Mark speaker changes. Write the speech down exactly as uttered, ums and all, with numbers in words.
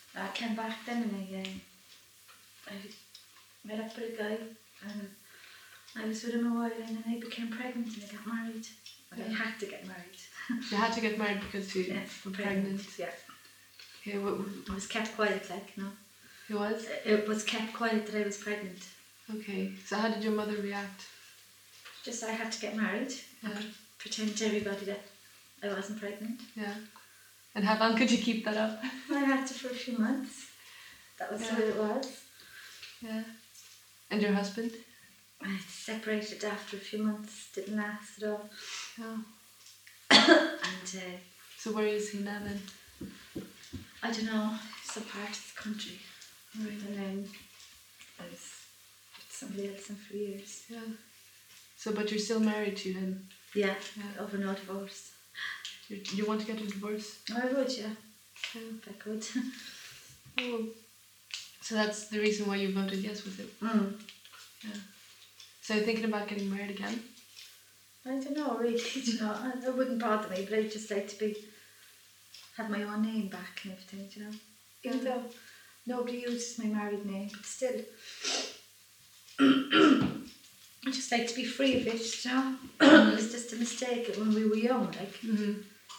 Speaker 1: I came back then and I, um, I met up with a guy and I was with him a while and then I became pregnant and I got married. But I had to get married.
Speaker 2: You had to get married because you
Speaker 1: Yeah,
Speaker 2: were
Speaker 1: pregnant.
Speaker 2: pregnant.
Speaker 1: Yeah.
Speaker 2: Okay, what,
Speaker 1: It was kept quiet, like, no.
Speaker 2: it was?
Speaker 1: It was kept quiet that I was pregnant.
Speaker 2: Okay, so how did your mother react?
Speaker 1: Just I had to get married
Speaker 2: Yeah.
Speaker 1: and pretend to everybody that I wasn't pregnant.
Speaker 2: Yeah. And how long could you keep that up?
Speaker 1: I had to for a few months. That was
Speaker 2: Yeah.
Speaker 1: the way it was.
Speaker 2: Yeah. And your husband?
Speaker 1: I separated after a few months. Didn't last at all.
Speaker 2: Yeah.
Speaker 1: And uh,
Speaker 2: So where is he now then?
Speaker 1: I don't know, some part of the country.
Speaker 2: Right.
Speaker 1: And then I was with somebody else in for years.
Speaker 2: Yeah. So, but you're still married to him?
Speaker 1: Yeah,
Speaker 2: Yeah.
Speaker 1: over no divorce.
Speaker 2: You, you want to get a divorce?
Speaker 1: I would, yeah,
Speaker 2: Yeah.
Speaker 1: if I could.
Speaker 2: Oh. So that's the reason why you voted yes, was it?
Speaker 1: Mm.
Speaker 2: Yeah. So you're thinking about getting married again?
Speaker 1: I don't know, really. You know, I- it wouldn't bother me, but I'd just like to be have my own name back and everything, you know. Even
Speaker 2: Yeah.
Speaker 1: though nobody uses my married name, but still, I just like to be free of it, you know. It was just a mistake when we were young, like.
Speaker 2: Mm-hmm.